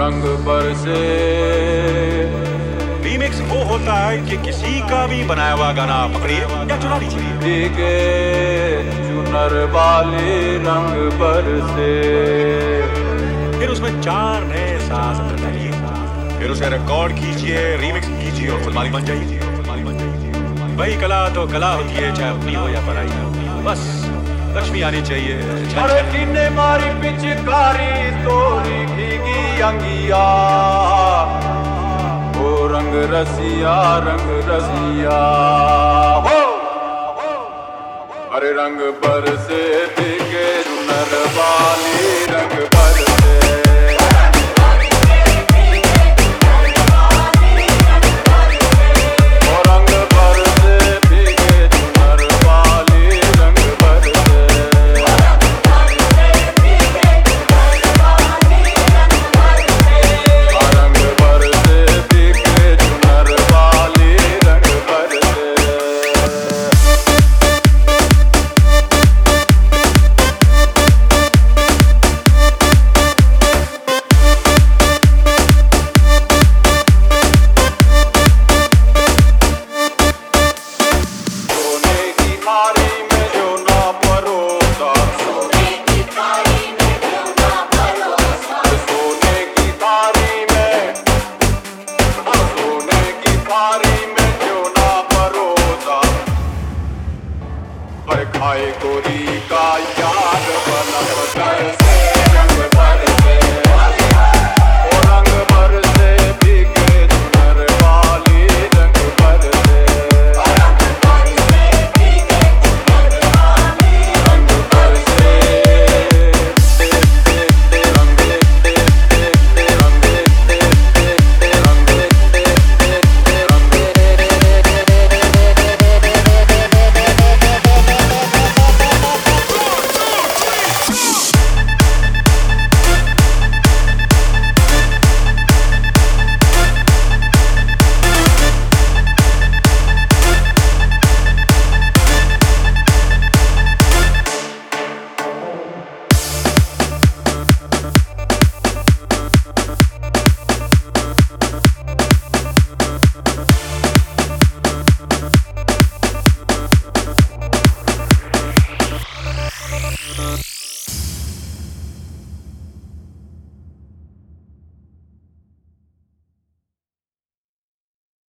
रंग बरसे। रीमिक्स वो होता है कि किसी का भी बनाया हुआ गाना पकड़िए या चुरा लीजिए। भीगे चुनर वाले रंग बरसे। फिर उसमें 4 नए सांस अंदर डालिए, फिर उसे रिकॉर्ड कीजिए, रीमिक्स कीजिए और खुद मालिक बन जाइए। वही कला तो कला होती है, चाहे अपनी हो या पराई हो, बस लक्ष्मी आनी चाहिए। अरे जिन्ने मारी पिचकारी तोरी भीगी अंगिया, ओ रंग रसिया रंग रसिया हो। अरे रंग बरसे भीगे चुनर वाली रंग बरसे। खाए गोरी का याद बना रंग बरसे।